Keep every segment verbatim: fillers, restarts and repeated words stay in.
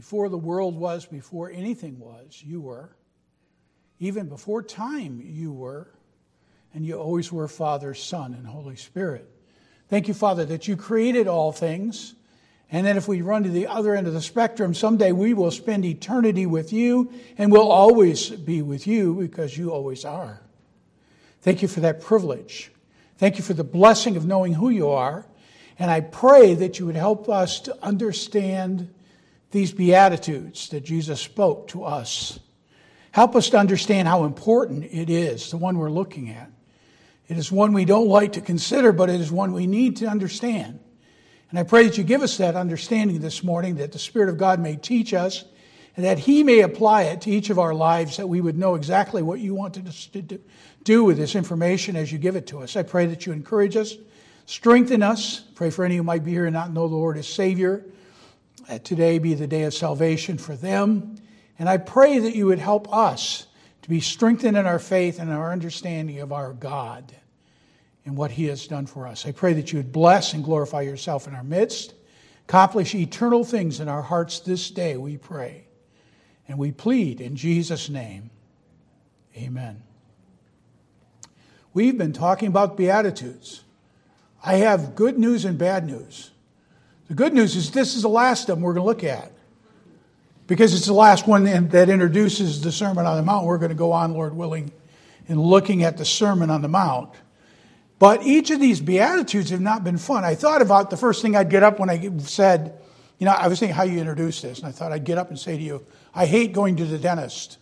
Before the world was, before anything was, you were. Even before time, you were. And you always were Father, Son, and Holy Spirit. Thank you, Father, that you created all things. And then if we run to the other end of the spectrum, someday we will spend eternity with you, and we'll always be with you because you always are. Thank you for that privilege. Thank you for the blessing of knowing who you are. And I pray that you would help us to understand these Beatitudes that Jesus spoke to us. Help us to understand how important it is, the one we're looking at. It is one we don't like to consider, but it is one we need to understand. And I pray that you give us that understanding this morning, that the Spirit of God may teach us, and that He may apply it to each of our lives, that we would know exactly what you wanted us to do with this information as you give it to us. I pray that you encourage us, strengthen us. Pray for any who might be here and not know the Lord as Savior. That today be the day of salvation for them. And I pray that you would help us to be strengthened in our faith and our understanding of our God and what He has done for us. I pray that you would bless and glorify yourself in our midst. Accomplish eternal things in our hearts this day, we pray. And we plead in Jesus' name. Amen. We've been talking about Beatitudes. I have good news and bad news. The good news is this is the last of them we're going to look at. Because it's the last one that introduces the Sermon on the Mount. We're going to go on, Lord willing, in looking at the Sermon on the Mount. But each of these Beatitudes have not been fun. I thought about the first thing I'd get up when I said, you know, I was thinking how you introduce this. And I thought I'd get up and say to you, I hate going to the dentist.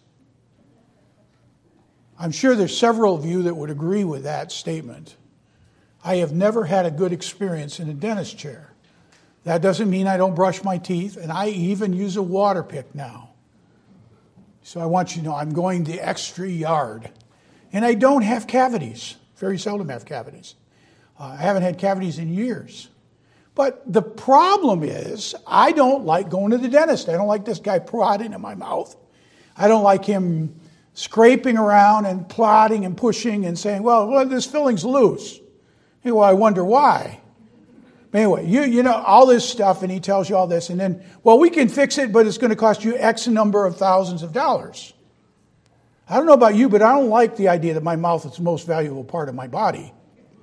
I'm sure there's several of you that would agree with that statement. I have never had a good experience in a dentist chair. That doesn't mean I don't brush my teeth, and I even use a water pick now. So I want you to know I'm going the extra yard. And I don't have cavities. Very seldom have cavities. Uh, I haven't had cavities in years. But the problem is I don't like going to the dentist. I don't like this guy prodding in my mouth. I don't like him scraping around and plodding and pushing and saying, well, well this filling's loose. Hey, well, I wonder why. Anyway, you you know, all this stuff, and he tells you all this, and then, well, we can fix it, but it's going to cost you X number of thousands of dollars. I don't know about you, but I don't like the idea that my mouth is the most valuable part of my body.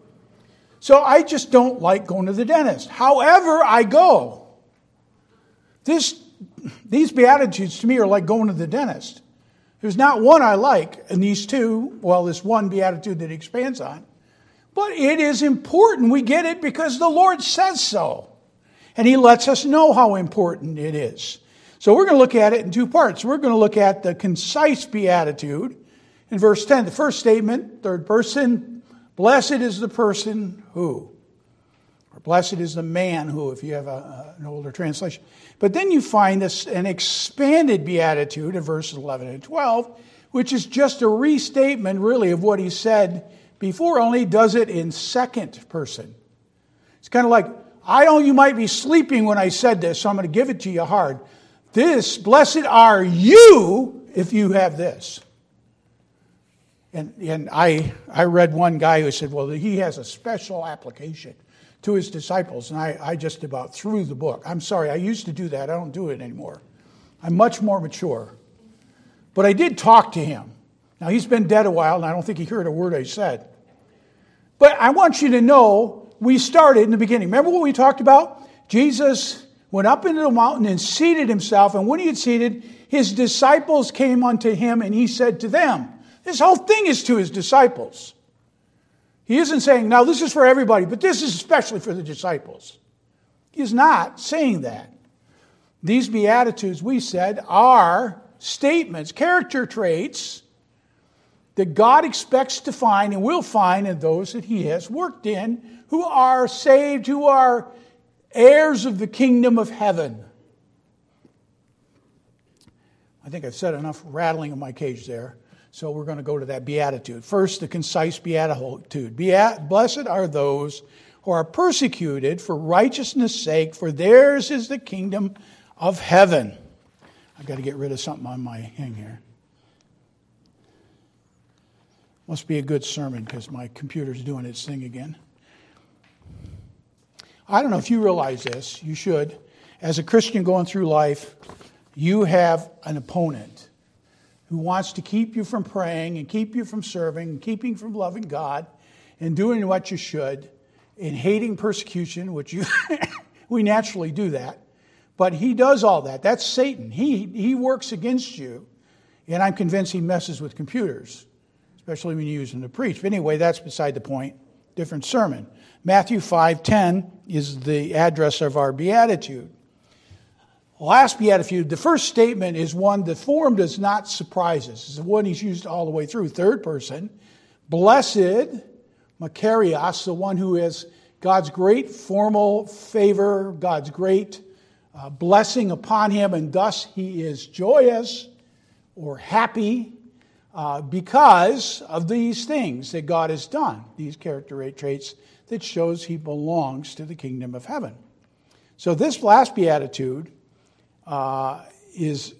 So I just don't like going to the dentist. However, I go. This, these Beatitudes to me are like going to the dentist. There's not one I like, and these two, well, this one Beatitude that he expands on. But it is important we get it because the Lord says so. And He lets us know how important it is. So we're going to look at it in two parts. We're going to look at the concise Beatitude in verse ten. The first statement, third person, blessed is the person who. Or blessed is the man who, if you have a, an older translation. But then you find this, an expanded Beatitude in verses eleven and twelve, which is just a restatement really of what He said before, only does it in second person. It's kind of like, I know you might be sleeping when I said this, so I'm going to give it to you hard. This, blessed are you if you have this. And and I I read one guy who said, well, he has a special application to his disciples. And I, I just about threw the book. I'm sorry, I used to do that. I don't do it anymore. I'm much more mature. But I did talk to him. Now, he's been dead a while, and I don't think he heard a word I said. But I want you to know, we started in the beginning. Remember what we talked about? Jesus went up into the mountain and seated Himself. And when He had seated, His disciples came unto Him, and He said to them, this whole thing is to His disciples. He isn't saying, now this is for everybody, but this is especially for the disciples. He is not saying that. These Beatitudes, we said, are statements, character traits that God expects to find and will find in those that He has worked in, who are saved, who are heirs of the kingdom of heaven. I think I've said enough rattling in my cage there, so we're going to go to that Beatitude. First, the concise Beatitude. Blessed are those who are persecuted for righteousness' sake, for theirs is the kingdom of heaven. I've got to get rid of something on my thing here. Must be a good sermon because my computer's doing its thing again. I don't know if you realize this. You should. As a Christian going through life, you have an opponent who wants to keep you from praying and keep you from serving and keep you from loving God and doing what you should and hating persecution, which you we naturally do that. But he does all that. That's Satan. He, he works against you. And I'm convinced he messes with computers, especially when you use them to preach. But anyway, that's beside the point. Different sermon. Matthew five ten is the address of our beatitude. Last beatitude, the first statement is one, the form does not surprise us. It's the one he's used all the way through, third person. Blessed, Makarios, the one who has God's great formal favor, God's great uh, blessing upon him, and thus he is joyous or happy uh, because of these things that God has done, these character traits that shows he belongs to the kingdom of heaven. So this last beatitude Uh, is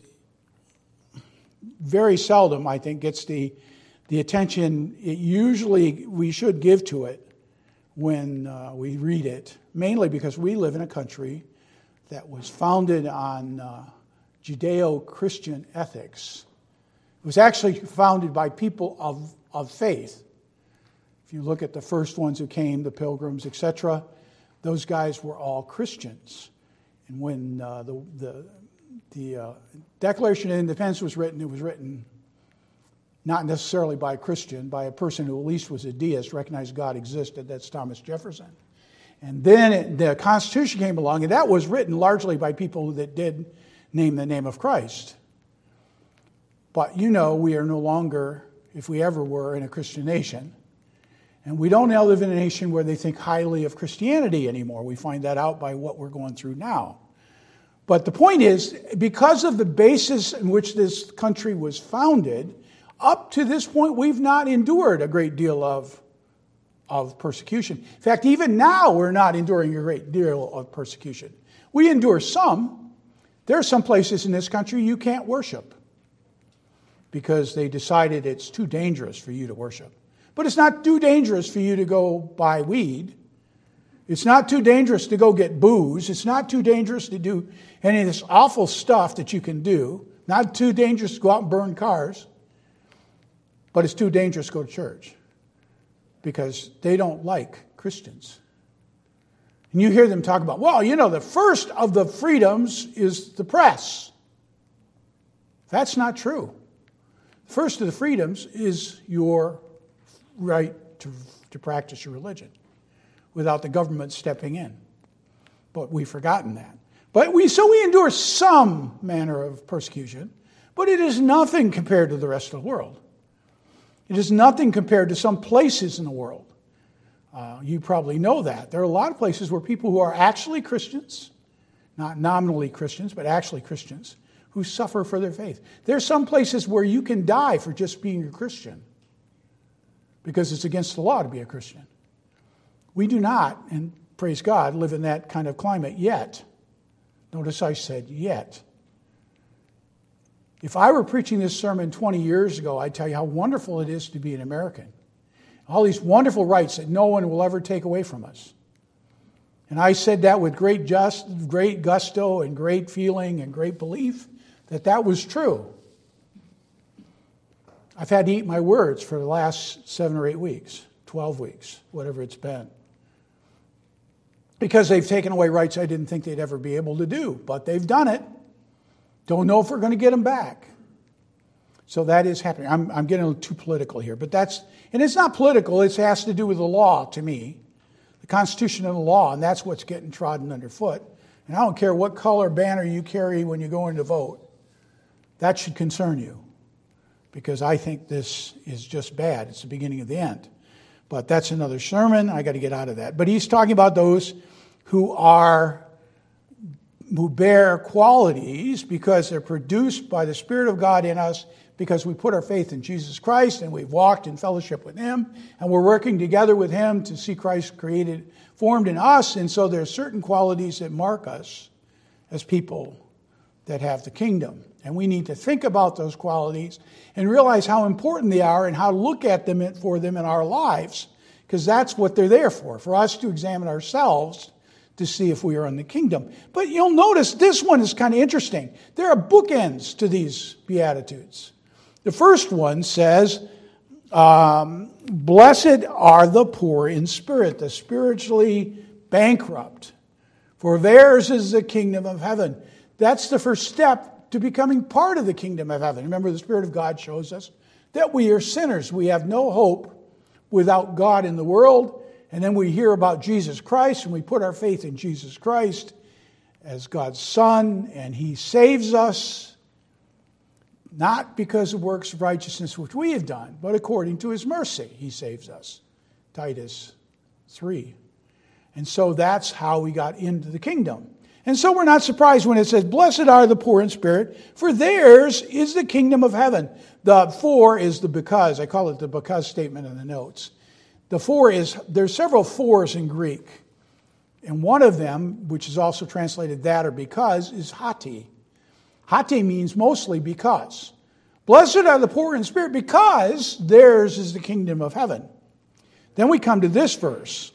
very seldom, I think, gets the the attention it usually we should give to it when uh, we read it, mainly because we live in a country that was founded on uh, Judeo-Christian ethics. It was actually founded by people of, of faith. If you look at the first ones who came, the Pilgrims, et cetera, those guys were all Christians. And when uh, the the, the uh, Declaration of Independence was written, it was written not necessarily by a Christian, by a person who at least was a deist, recognized God existed. That's Thomas Jefferson. And then it, the Constitution came along, and that was written largely by people that did name the name of Christ. But you know, we are no longer, if we ever were, in a Christian nation. And we don't now live in a nation where they think highly of Christianity anymore. We find that out by what we're going through now. But the point is, because of the basis in which this country was founded, up to this point, we've not endured a great deal of, of persecution. In fact, even now, we're not enduring a great deal of persecution. We endure some. There are some places in this country you can't worship because they decided it's too dangerous for you to worship. But it's not too dangerous for you to go buy weed. It's not too dangerous to go get booze. It's not too dangerous to do any of this awful stuff that you can do. Not too dangerous to go out and burn cars. But it's too dangerous to go to church because they don't like Christians. And you hear them talk about, well, you know, the first of the freedoms is the press. That's not true. The first of the freedoms is your right to, to practice your religion without the government stepping in. But we've forgotten that. But we so we endure some manner of persecution, but it is nothing compared to the rest of the world. It is nothing compared to some places in the world. Uh, you probably know that. There are a lot of places where people who are actually Christians, not nominally Christians, but actually Christians, who suffer for their faith. There are some places where you can die for just being a Christian because it's against the law to be a Christian. We do not, and praise God, live in that kind of climate yet. Notice I said yet. If I were preaching this sermon twenty years ago, I'd tell you how wonderful it is to be an American. All these wonderful rights that no one will ever take away from us. And I said that with great just, great gusto and great feeling and great belief that that was true. I've had to eat my words for the last seven or eight weeks, twelve weeks, whatever it's been. Because they've taken away rights I didn't think they'd ever be able to do. But they've done it. Don't know if we're going to get them back. So that is happening. I'm, I'm getting a little too political here. But that's, and it's not political. It has to do with the law to me. The Constitution and the law. And that's what's getting trodden underfoot. And I don't care what color banner you carry when you go in to vote. That should concern you. Because I think this is just bad. It's the beginning of the end. But that's another sermon. I got to get out of that. But he's talking about those who are, who bear qualities because they're produced by the Spirit of God in us because we put our faith in Jesus Christ and we've walked in fellowship with Him and we're working together with Him to see Christ created, formed in us. And so there are certain qualities that mark us as people that have the kingdom. And we need to think about those qualities and realize how important they are and how to look at them for them in our lives, because that's what they're there for, for us to examine ourselves to see if we are in the kingdom. But you'll notice this one is kind of interesting. There are bookends to these Beatitudes. The first one says, um, blessed are the poor in spirit, the spiritually bankrupt, for theirs is the kingdom of heaven. That's the first step to becoming part of the kingdom of heaven. Remember, the Spirit of God shows us that we are sinners. We have no hope without God in the world. And then we hear about Jesus Christ, and we put our faith in Jesus Christ as God's Son, and He saves us, not because of works of righteousness which we have done, but according to His mercy He saves us. Titus three. And so that's how we got into the kingdom. And so we're not surprised when it says, blessed are the poor in spirit, for theirs is the kingdom of heaven. The for is the because. I call it the because statement in the notes. The for is, there's several fors in Greek. And one of them, which is also translated that or because, is hati. Hati means mostly because. Blessed are the poor in spirit because theirs is the kingdom of heaven. Then we come to this verse.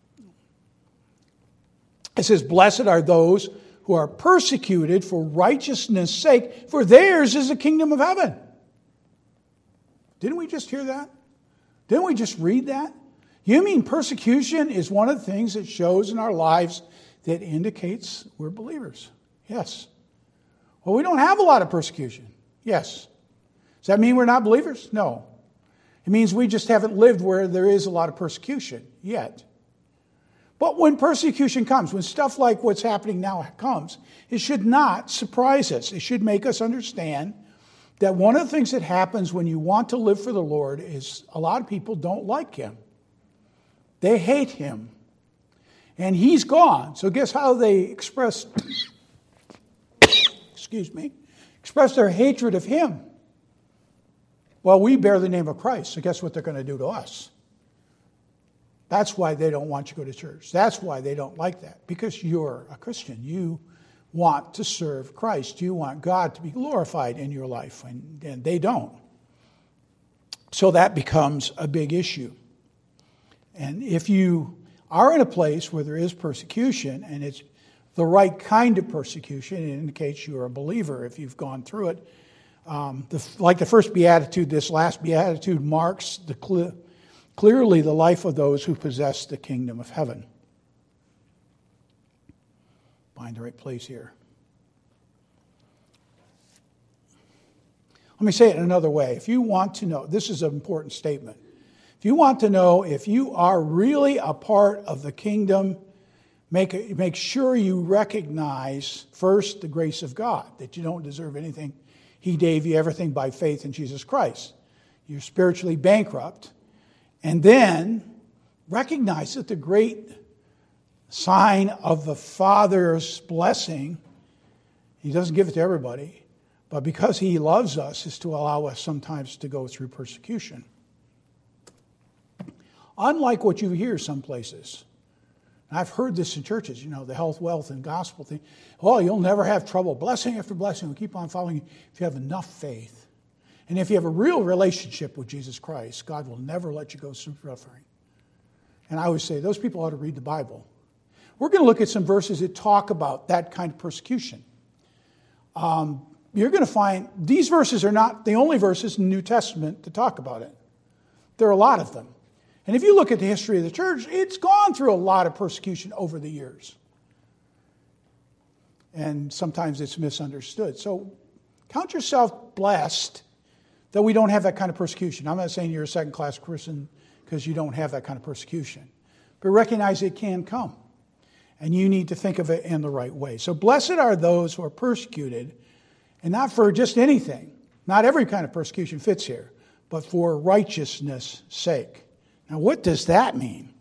It says, blessed are those who are persecuted for righteousness' sake, for theirs is the kingdom of heaven. Didn't we just hear that? Didn't we just read that? You mean persecution is one of the things that shows in our lives that indicates we're believers? Yes. Well, we don't have a lot of persecution. Yes. Does that mean we're not believers? No. It means we just haven't lived where there is a lot of persecution yet. But when persecution comes, when stuff like what's happening now comes, it should not surprise us. It should make us understand that one of the things that happens when you want to live for the Lord is a lot of people don't like Him. They hate Him. And He's gone. So guess how they express, excuse me, express their hatred of Him? Well, we bear the name of Christ, so guess what they're going to do to us? That's why they don't want you to go to church. That's why they don't like that. Because you're a Christian. You want to serve Christ. You want God to be glorified in your life. And, and they don't. So that becomes a big issue. And if you are in a place where there is persecution, and it's the right kind of persecution, it indicates you're a believer if you've gone through it. Um, the, like the first beatitude, this last beatitude marks the clear... Clearly, the life of those who possess the kingdom of heaven. Find the right place here. Let me say it in another way. If you want to know, this is an important statement. If you want to know if you are really a part of the kingdom, make, make sure you recognize first the grace of God, that you don't deserve anything. He gave you everything by faith in Jesus Christ. You're spiritually bankrupt. And then recognize that the great sign of the Father's blessing, He doesn't give it to everybody, but because He loves us, is to allow us sometimes to go through persecution. Unlike what you hear some places. And I've heard this in churches, you know, the health, wealth, and gospel thing. Oh, you'll never have trouble. Blessing after blessing will keep on following you if you have enough faith. And if you have a real relationship with Jesus Christ, God will never let you go through suffering. And I always say, those people ought to read the Bible. We're going to look at some verses that talk about that kind of persecution. Um, you're going to find these verses are not the only verses in the New Testament to talk about it. There are a lot of them. And if you look at the history of the church, it's gone through a lot of persecution over the years. And sometimes it's misunderstood. So count yourself blessed that we don't have that kind of persecution. I'm not saying you're a second-class person because you don't have that kind of persecution. But recognize it can come. And you need to think of it in the right way. So blessed are those who are persecuted, and not for just anything. Not every kind of persecution fits here, but for righteousness' sake. Now, what does that mean?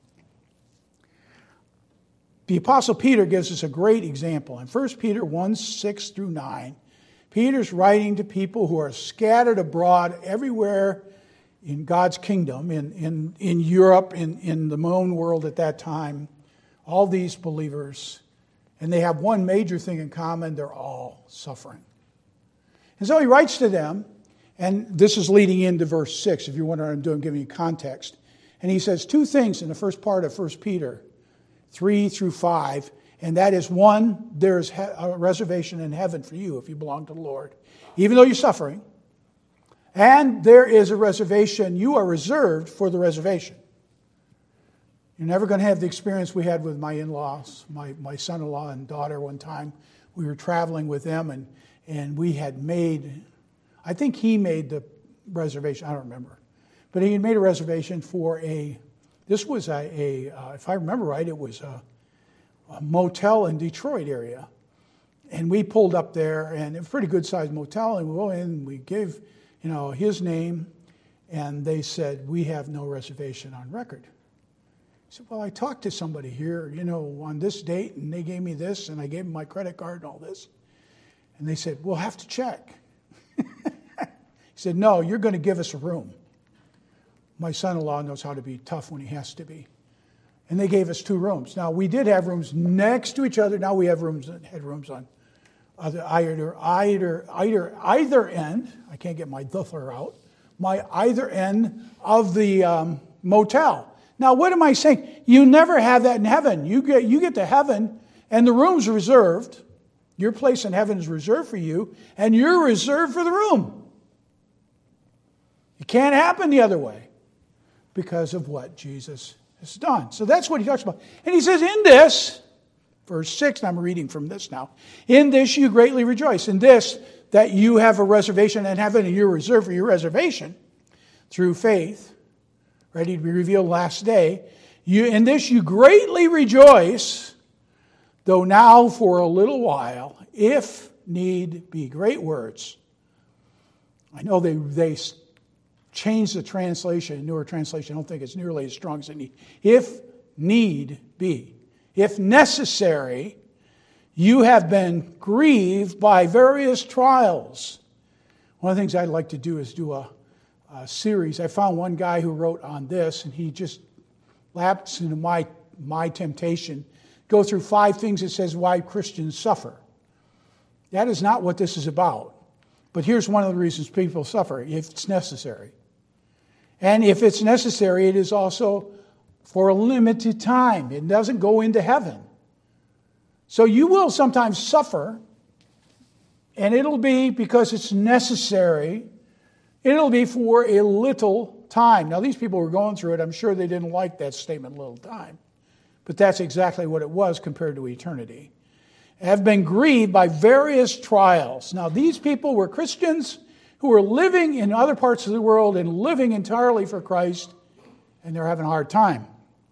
The Apostle Peter gives us a great example. In First Peter one, six through nine, Peter's writing to people who are scattered abroad everywhere in God's kingdom, in, in, in Europe, in, in the known world at that time, all these believers, and they have one major thing in common, they're all suffering. And so he writes to them, and this is leading into verse six, if you wonder what I'm doing, giving you context. And he says two things in the first part of First Peter, three through five, And that is, one, there's a reservation in heaven for you if you belong to the Lord, even though you're suffering. And there is a reservation, you are reserved for the reservation. You're never going to have the experience we had with my in-laws, my, my son-in-law and daughter one time. We were traveling with them, and, and we had made, I think he made the reservation, I don't remember. But he had made a reservation for a, this was a, a uh, if I remember right, it was a, a motel in Detroit area. And we pulled up there, and it was a pretty good-sized motel, and we went in, and we gave, you know, his name, and they said, we have no reservation on record. I said, well, I talked to somebody here, you know, on this date, and they gave me this, and I gave them my credit card and all this. And they said, we'll have to check. He said, no, you're going to give us a room. My son-in-law knows how to be tough when he has to be. And they gave us two rooms. Now, we did have rooms next to each other. Now we have rooms, had rooms on either, either, either, either, either end. I can't get my duffler out. My either end of the um, motel. Now, what am I saying? You never have that in heaven. You get, you get to heaven, and the room's reserved. Your place in heaven is reserved for you, and you're reserved for the room. It can't happen the other way because of what Jesus has done. So that's what he talks about. And he says, in this, verse six, and I'm reading from this now, in this you greatly rejoice. In this, that you have a reservation in heaven, and you're reserved for your reservation through faith, ready to be revealed last day. You, in this you greatly rejoice, though now for a little while, if need be. Great words. I know they they changed the translation, newer translation. I don't think it's nearly as strong as it need. If need be. If necessary, you have been grieved by various trials. One of the things I'd like to do is do a Uh, series. I found one guy who wrote on this, and he just lapsed into my my temptation. Go through five things that says why Christians suffer. That is not what this is about. But here's one of the reasons people suffer, if it's necessary. And if it's necessary, it is also for a limited time. It doesn't go into heaven. So you will sometimes suffer, and it'll be because it's necessary. It'll be for a little time. Now, these people were going through it. I'm sure they didn't like that statement, little time. But that's exactly what it was compared to eternity. Have been grieved by various trials. Now, these people were Christians who were living in other parts of the world and living entirely for Christ, and they're having a hard time.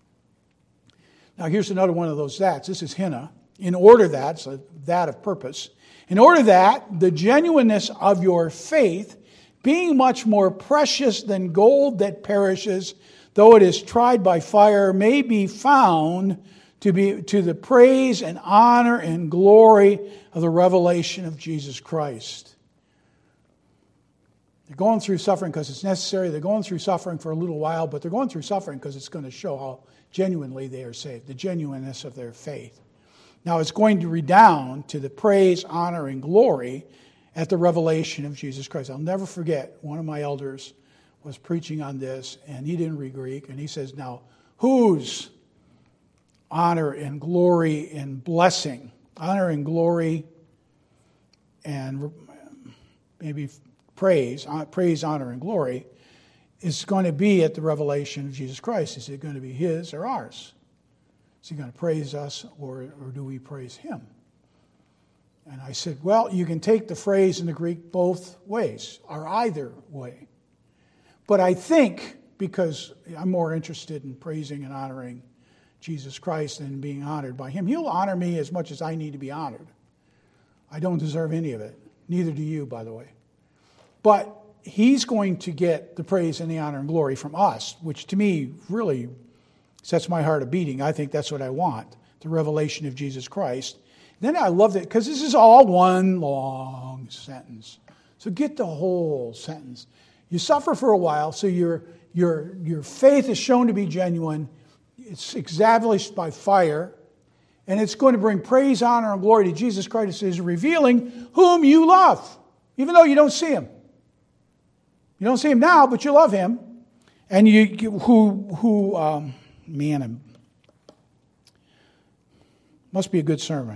Now, here's another one of those that's. This is Hannah. In order that, so that of purpose, in order that the genuineness of your faith, being much more precious than gold that perishes, though it is tried by fire, may be found to be to the praise and honor and glory of the revelation of Jesus Christ. They're going through suffering because it's necessary. They're going through suffering for a little while, but they're going through suffering because it's going to show how genuinely they are saved, the genuineness of their faith. Now, it's going to redound to the praise, honor, and glory at the revelation of Jesus Christ. I'll never forget, one of my elders was preaching on this, and he didn't read Greek, and he says, now, whose honor and glory and blessing, honor and glory and maybe praise, praise, honor, and glory is going to be at the revelation of Jesus Christ? Is it going to be his or ours? Is he going to praise us, or, or do we praise him? And I said, well, you can take the phrase in the Greek both ways, or either way. But I think, because I'm more interested in praising and honoring Jesus Christ than being honored by him, he'll honor me as much as I need to be honored. I don't deserve any of it. Neither do you, by the way. But he's going to get the praise and the honor and glory from us, which to me really sets my heart a beating. I think that's what I want, the revelation of Jesus Christ. Then I loved it because this is all one long sentence. So get the whole sentence. You suffer for a while, so your, your, your faith is shown to be genuine. It's established by fire, and it's going to bring praise, honor, and glory to Jesus Christ, is revealing whom you love, even though you don't see him. You don't see him now, but you love him. And you, who, who, um, man, I'm, Must be a good sermon.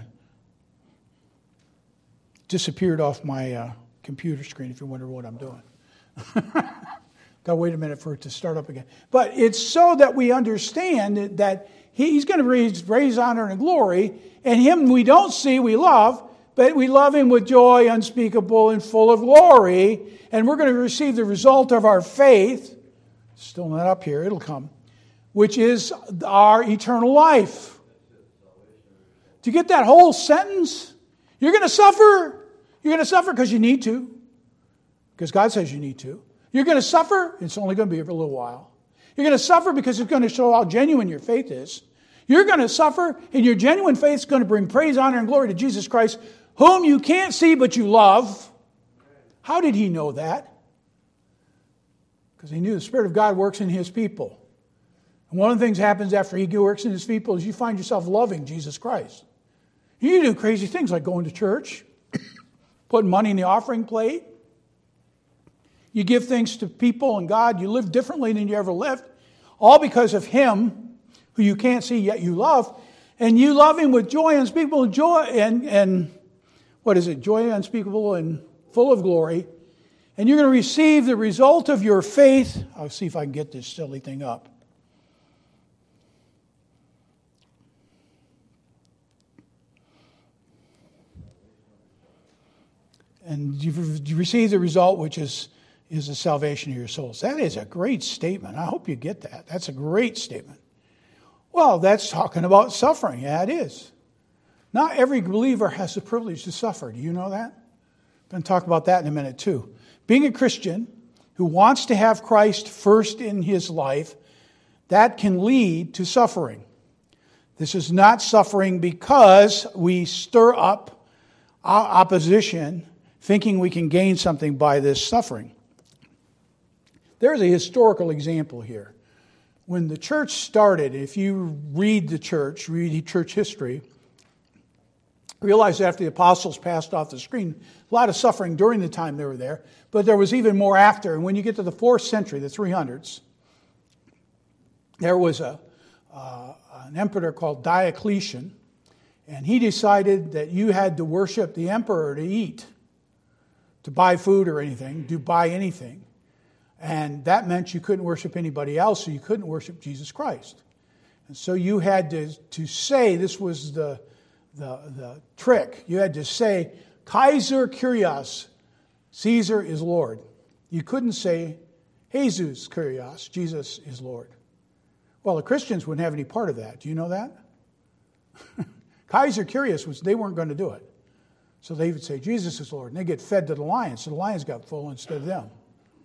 Disappeared off my uh, computer screen if you wonder what I'm doing. Gotta wait a minute for it to start up again. But it's so that we understand that he's going to raise, raise honor and glory, and him we don't see, we love, but we love him with joy unspeakable and full of glory, and we're going to receive the result of our faith. Still not up here, it'll come. Which is our eternal life. Do you get that whole sentence? You're going to suffer. You're going to suffer because you need to. Because God says you need to. You're going to suffer. It's only going to be for a little while. You're going to suffer because it's going to show how genuine your faith is. You're going to suffer, and your genuine faith is going to bring praise, honor, and glory to Jesus Christ, whom you can't see but you love. How did he know that? Because he knew the Spirit of God works in his people. And one of the things that happens after he works in his people is you find yourself loving Jesus Christ. You do crazy things like going to church, putting money in the offering plate. You give things to people and God. You live differently than you ever lived. All because of him, who you can't see yet you love. And you love him with joy unspeakable joy and, and what is it? Joy unspeakable and full of glory. And you're going to receive the result of your faith. I'll see if I can get this silly thing up. And you receive the result, which is, is the salvation of your souls. That is a great statement. I hope you get that. That's a great statement. Well, that's talking about suffering. Yeah, it is. Not every believer has the privilege to suffer. Do you know that? I'm going to talk about that in a minute too. Being a Christian who wants to have Christ first in his life, that can lead to suffering. This is not suffering because we stir up opposition thinking we can gain something by this suffering. There's a historical example here. When the church started, if you read the church, read church history, realize after the apostles passed off the screen, a lot of suffering during the time they were there, but there was even more after. And when you get to the fourth century, the three hundreds, there was a uh, an emperor called Diocletian, and he decided that you had to worship the emperor to eat, to buy food or anything, to buy anything. And that meant you couldn't worship anybody else, so you couldn't worship Jesus Christ. And so you had to, to say, this was the, the, the trick, you had to say, Kaiser Kyrios, Caesar is Lord. You couldn't say, Jesus Kyrios, Jesus is Lord. Well, the Christians wouldn't have any part of that. Do you know that? Kaiser Kyrios, was they weren't going to do it. So they would say, Jesus is Lord. And they get fed to the lions, so the lions got full instead of them.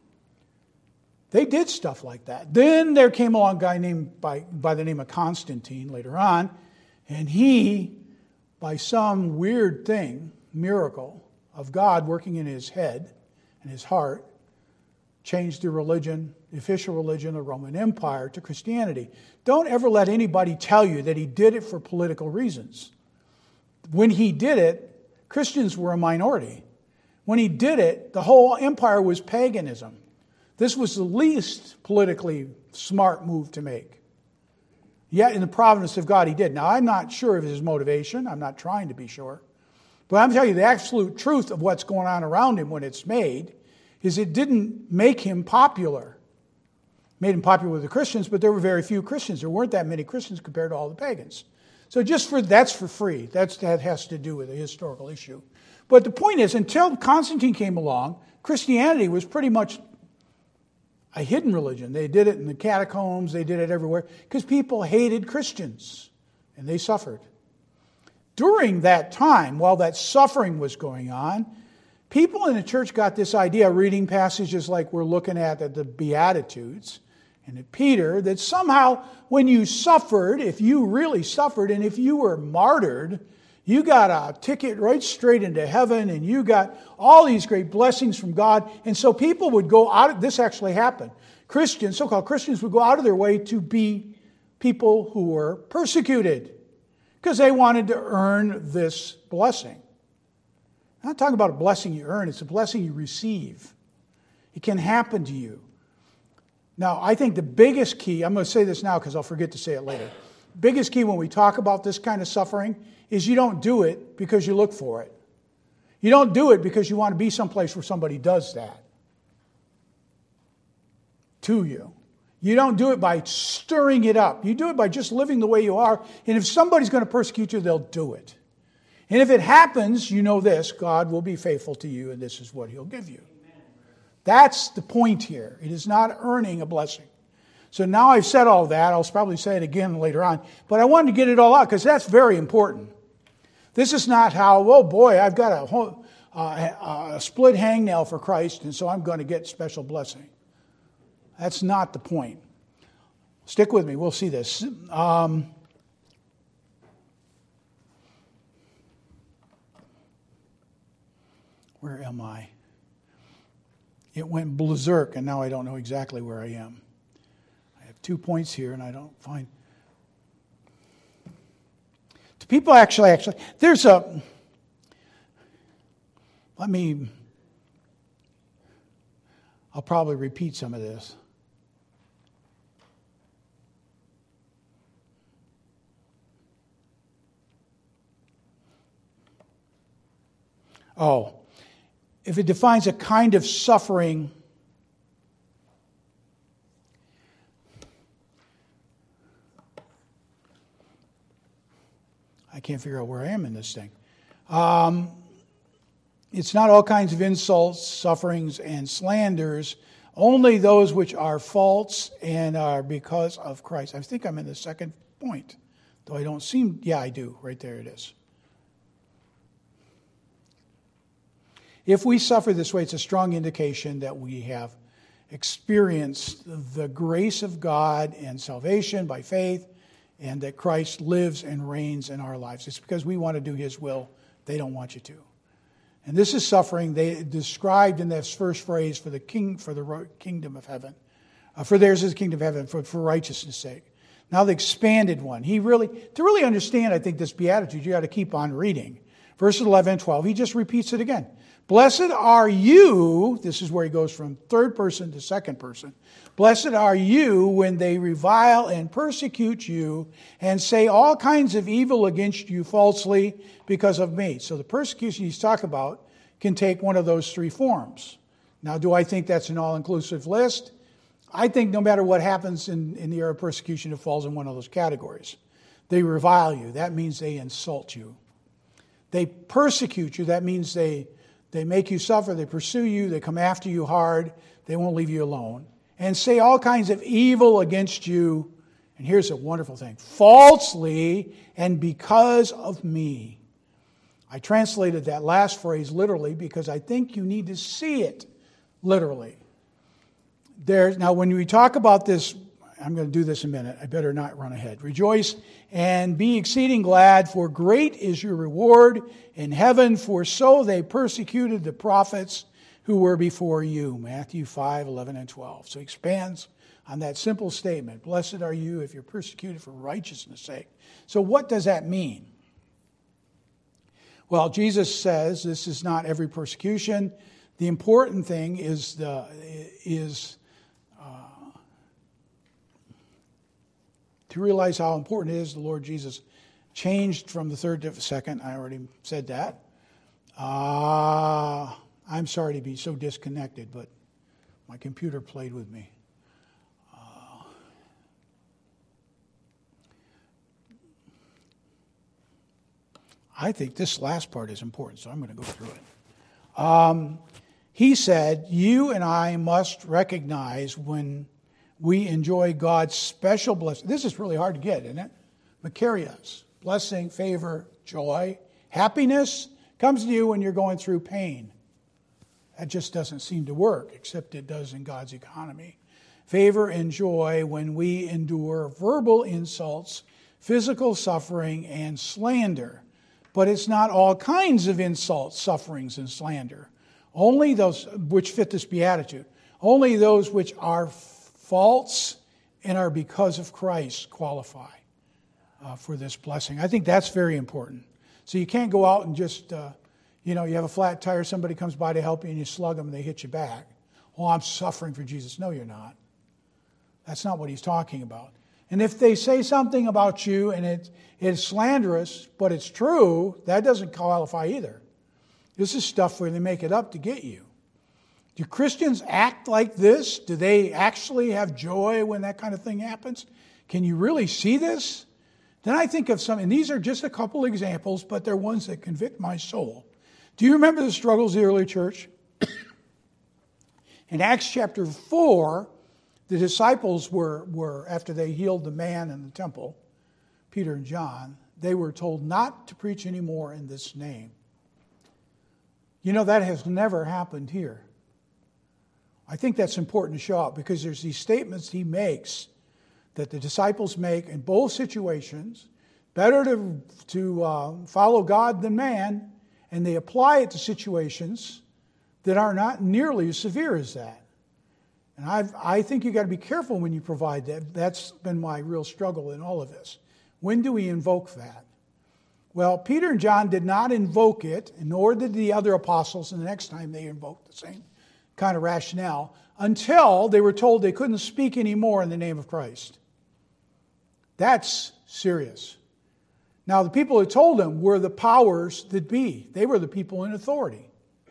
They did stuff like that. Then there came along a guy named by, by the name of Constantine later on, and he, by some weird thing, miracle of God working in his head and his heart, changed the religion, the official religion of the Roman Empire to Christianity. Don't ever let anybody tell you that he did it for political reasons. When he did it, Christians were a minority. When he did it, the whole empire was paganism. This was the least politically smart move to make. Yet in the providence of God, he did. Now, I'm not sure of his motivation. I'm not trying to be sure. But I'm telling you the absolute truth of what's going on around him when it's made is it didn't make him popular. It made him popular with the Christians, but there were very few Christians. There weren't that many Christians compared to all the pagans. So just for that's for free. That's, that has to do with a historical issue. But the point is, until Constantine came along, Christianity was pretty much a hidden religion. They did it in the catacombs. They did it everywhere because people hated Christians and they suffered. During that time, while that suffering was going on, people in the church got this idea, reading passages like we're looking at at the Beatitudes and at Peter, that somehow when you suffered, if you really suffered and if you were martyred, you got a ticket right straight into heaven and you got all these great blessings from God. And so people would go out, this actually happened. Christians, so-called Christians, would go out of their way to be people who were persecuted because they wanted to earn this blessing. I'm not talking about a blessing you earn, it's a blessing you receive. It can happen to you. Now, I think the biggest key, I'm going to say this now because I'll forget to say it later. Biggest key when we talk about this kind of suffering is you don't do it because you look for it. You don't do it because you want to be someplace where somebody does that to you. You don't do it by stirring it up. You do it by just living the way you are. And if somebody's going to persecute you, they'll do it. And if it happens, you know this, God will be faithful to you, and this is what He'll give you. That's the point here. It is not earning a blessing. So now I've said all that. I'll probably say it again later on. But I wanted to get it all out because that's very important. This is not how, oh boy, I've got a, whole, uh, a split hangnail for Christ, and so I'm going to get special blessing. That's not the point. Stick with me. We'll see this. Um, where am I? It went berserk, and now I don't know exactly where I am. I have two points here, and I don't find... Do people actually, actually... There's a... Let me... I'll probably repeat some of this. Oh, if it defines a kind of suffering, I can't figure out where I am in this thing. Um, it's not all kinds of insults, sufferings, and slanders, only those which are false and are because of Christ. I think I'm in the second point, though I don't seem, yeah, I do. Right there it is. If we suffer this way, it's a strong indication that we have experienced the grace of God and salvation by faith, and that Christ lives and reigns in our lives. It's because we want to do His will. They don't want you to. And this is suffering they described in this first phrase for the king, for the kingdom of heaven. Uh, for theirs is the kingdom of heaven, for, for righteousness' sake. Now the expanded one. He really, to really understand, I think, this beatitude, you got to keep on reading. Verses eleven and twelve, he just repeats it again. Blessed are you, this is where he goes from third person to second person. Blessed are you when they revile and persecute you and say all kinds of evil against you falsely because of me. So the persecution he's talking about can take one of those three forms. Now, do I think that's an all-inclusive list? I think no matter what happens in, in the area of persecution, it falls in one of those categories. They revile you. That means they insult you. They persecute you. That means they... They make you suffer, they pursue you, they come after you hard, they won't leave you alone. And say all kinds of evil against you. And here's a wonderful thing. Falsely and because of me. I translated that last phrase literally because I think you need to see it literally. There's, now when we talk about this, I'm going to do this in a minute. I better not run ahead. Rejoice and be exceeding glad, for great is your reward in heaven, for so they persecuted the prophets who were before you. Matthew five, eleven, and twelve. So he expands on that simple statement. Blessed are you if you're persecuted for righteousness' sake. So what does that mean? Well, Jesus says this is not every persecution. The important thing is the is to realize how important it is, the Lord Jesus changed from the third to the second. I already said that. Uh, I'm sorry to be so disconnected, but my computer played with me. Uh, I think this last part is important, so I'm going to go through it. Um, he said, you and I must recognize when we enjoy God's special blessing. This is really hard to get, isn't it? Makarios, blessing, favor, joy, happiness comes to you when you're going through pain. That just doesn't seem to work, except it does in God's economy. Favor and joy when we endure verbal insults, physical suffering, and slander. But it's not all kinds of insults, sufferings, and slander. Only those which fit this beatitude. Only those which are false and are because of Christ qualify uh, for this blessing. I think that's very important. So you can't go out and just, uh, you know, you have a flat tire, somebody comes by to help you and you slug them and they hit you back. Oh, I'm suffering for Jesus. No, you're not. That's not what he's talking about. And if they say something about you and it, it's slanderous, but it's true, that doesn't qualify either. This is stuff where they make it up to get you. Do Christians act like this? Do they actually have joy when that kind of thing happens? Can you really see this? Then I think of some, and these are just a couple examples, but they're ones that convict my soul. Do you remember the struggles of the early church? In Acts chapter four, the disciples were, were, after they healed the man in the temple, Peter and John, they were told not to preach anymore in this name. You know, that has never happened here. I think that's important to show up because there's these statements he makes that the disciples make in both situations. Better to, to uh, follow God than man, and they apply it to situations that are not nearly as severe as that. And I've, I think you've got to be careful when you provide that. That's been my real struggle in all of this. When do we invoke that? Well, Peter and John did not invoke it, nor did the other apostles, and the next time they invoked the same kind of rationale, until they were told they couldn't speak anymore in the name of Christ. That's serious. Now, the people who told them were the powers that be. They were the people in authority.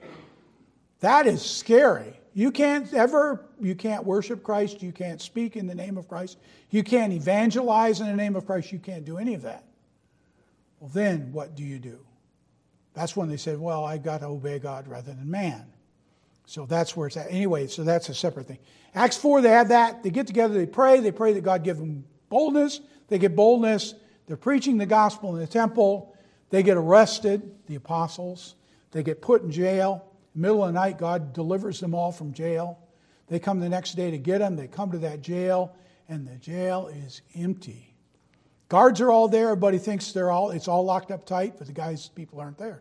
That is scary. You can't ever, you can't worship Christ. You can't speak in the name of Christ. You can't evangelize in the name of Christ. You can't do any of that. Well, then what do you do? That's when they said, well, I've got to obey God rather than man. So that's where it's at. Anyway, so that's a separate thing. Acts four, they have that. They get together, they pray. They pray that God give them boldness. They get boldness. They're preaching the gospel in the temple. They get arrested, the apostles. They get put in jail. In the middle of the night, God delivers them all from jail. They come the next day to get them. They come to that jail, and the jail is empty. Guards are all there. Everybody thinks they're all it's all locked up tight, but the guys, people aren't there.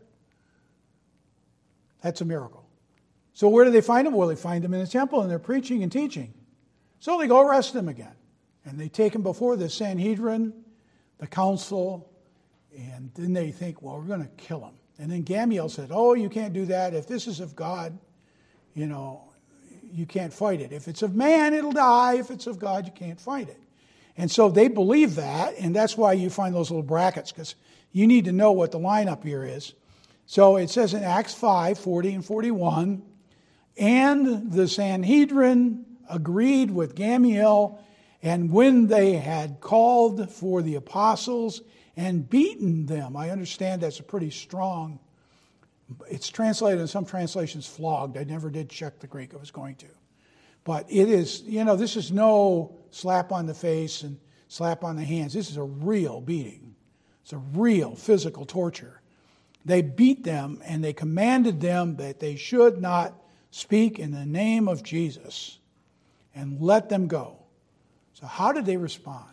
That's a miracle. So where do they find them? Well, they find them in the temple, and they're preaching and teaching. So they go arrest them again. And they take them before the Sanhedrin, the council, and then they think, well, we're going to kill him. And then Gamaliel said, oh, you can't do that. If this is of God, you know, you can't fight it. If it's of man, it'll die. If it's of God, you can't fight it. And so they believe that, and that's why you find those little brackets, because you need to know what the lineup here is. So it says in Acts five, forty and forty-one, and the Sanhedrin agreed with Gamaliel, and when they had called for the apostles and beaten them, I understand that's a pretty strong, it's translated in some translations flogged. I never did check the Greek, I was going to. But it is, you know, this is no slap on the face and slap on the hands. This is a real beating. It's a real physical torture. They beat them and they commanded them that they should not speak in the name of Jesus and let them go. So how did they respond?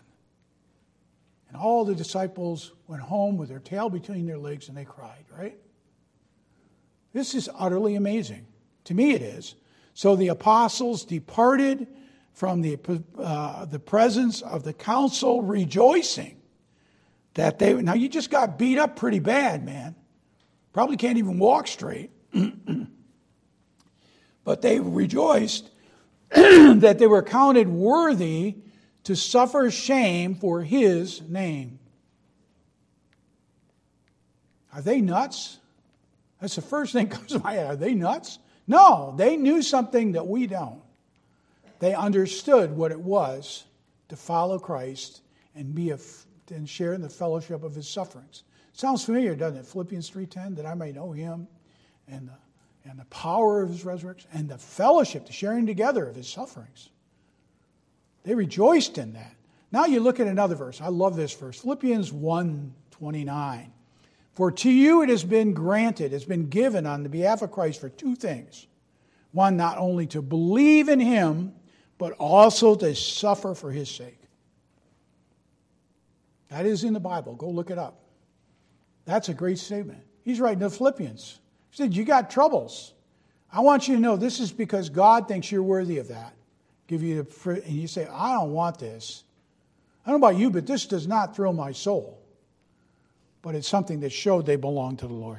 And all the disciples went home with their tail between their legs and they cried, right? This is utterly amazing. To me it is. So the apostles departed from the, uh, the presence of the council rejoicing that they, now you just got beat up pretty bad, man. Probably can't even walk straight. But they rejoiced that they were counted worthy to suffer shame for his name. Are they nuts? That's the first thing that comes to my head. Are they nuts? No, they knew something that we don't. They understood what it was to follow Christ and be a, and share in the fellowship of his sufferings. Sounds familiar, doesn't it? Philippians three ten, that I may know him and the, and the power of his resurrection and the fellowship, the sharing together of his sufferings. They rejoiced in that. Now you look at another verse. I love this verse. Philippians one twenty-nine. For to you it has been granted, has been given on the behalf of Christ for two things. One, not only to believe in him, but also to suffer for his sake. That is in the Bible. Go look it up. That's a great statement. He's writing to the Philippians. He said, you got troubles. I want you to know this is because God thinks you're worthy of that. Give you the, and you say, I don't want this. I don't know about you, but this does not thrill my soul. But it's something that showed they belong to the Lord.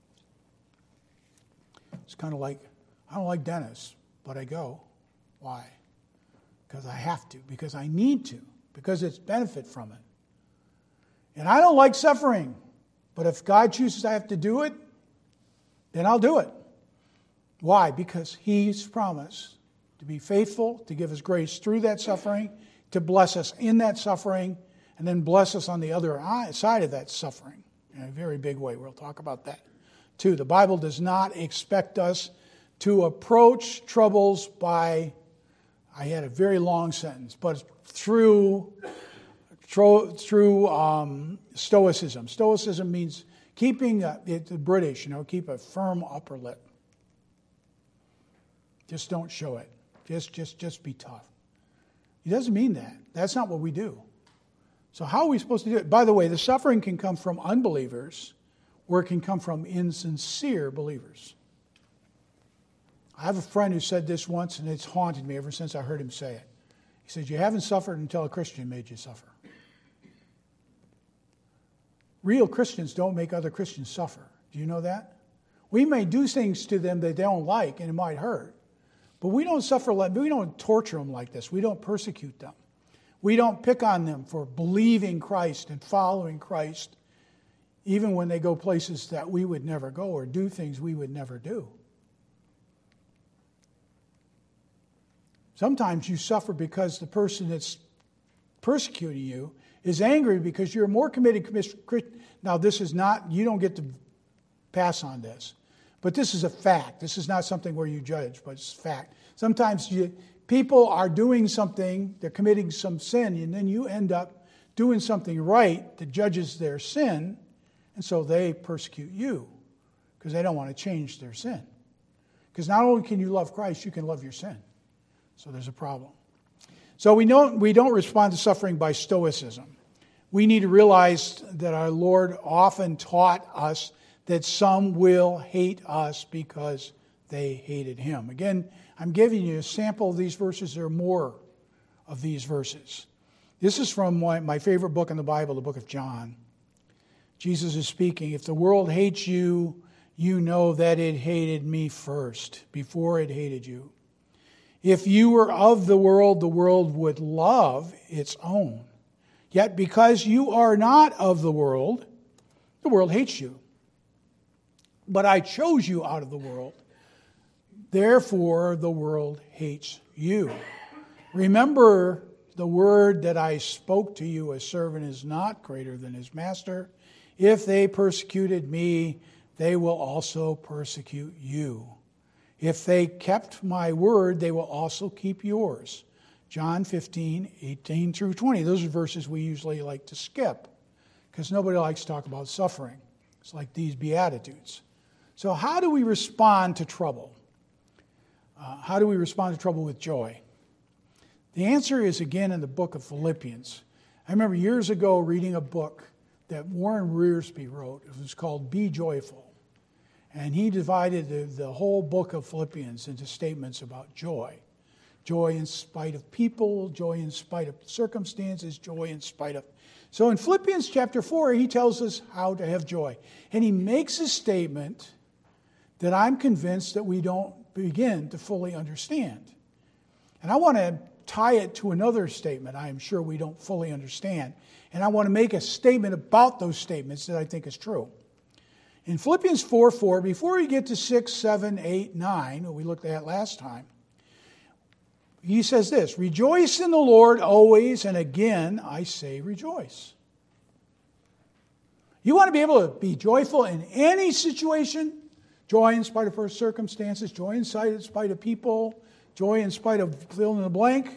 It's kind of like, I don't like dentists, but I go. Why? Because I have to, because I need to. because it's benefit from it. And I don't like suffering, but if God chooses I have to do it, then I'll do it. Why? Because He's promised to be faithful, to give us grace through that suffering, to bless us in that suffering, and then bless us on the other side of that suffering in a very big way. We'll talk about that too. The Bible does not expect us to approach troubles by, I had a very long sentence, but through through um, stoicism. Stoicism means keeping, a, it, the British, you know, keep a firm upper lip. Just don't show it. Just, just, just be tough. It doesn't mean that. That's not what we do. So how are we supposed to do it? By the way, the suffering can come from unbelievers, or it can come from insincere believers. I have a friend who said this once, and it's haunted me ever since I heard him say it. He said, you haven't suffered until a Christian made you suffer. Real Christians don't make other Christians suffer. Do you know that? We may do things to them that they don't like, and it might hurt. But we don't suffer like, we don't torture them like this. We don't persecute them. We don't pick on them for believing Christ and following Christ, even when they go places that we would never go or do things we would never do. Sometimes you suffer because the person that's persecuting you is angry because you're more committed Christian. Now, this is not, you don't get to pass on this. But this is a fact. This is not something where you judge, but it's a fact. Sometimes you, people are doing something, they're committing some sin, and then you end up doing something right that judges their sin, and so they persecute you because they don't want to change their sin. Because not only can you love Christ, you can love your sin. So there's a problem. So we don't, we don't respond to suffering by stoicism. We need to realize that our Lord often taught us that some will hate us because they hated Him. Again, I'm giving you a sample of these verses. There are more of these verses. This is from my, my favorite book in the Bible, the book of John. Jesus is speaking, if the world hates you, you know that it hated me first, before it hated you. If you were of the world, the world would love its own. Yet because you are not of the world, the world hates you. But I chose you out of the world. Therefore, the world hates you. Remember the word that I spoke to you, a servant is not greater than his master. If they persecuted me, they will also persecute you. If they kept my word, they will also keep yours. John fifteen, eighteen through twenty. Those are verses we usually like to skip because nobody likes to talk about suffering. It's like these Beatitudes. So how do we respond to trouble? Uh, how do we respond to trouble with joy? The answer is again in the book of Philippians. I remember years ago reading a book that Warren Rearsby wrote. It was called Be Joyful. And he divided the, the whole book of Philippians into statements about joy. Joy in spite of people, joy in spite of circumstances, joy in spite of... So in Philippians chapter four, he tells us how to have joy. And he makes a statement that I'm convinced that we don't begin to fully understand. And I want to tie it to another statement I am sure we don't fully understand. And I want to make a statement about those statements that I think is true. In Philippians four four, before we get to six, seven, eight, nine, what we looked at last time, he says this, rejoice in the Lord always, and again I say rejoice. You want to be able to be joyful in any situation? Joy in spite of circumstances, joy in spite of people, joy in spite of fill in the blank.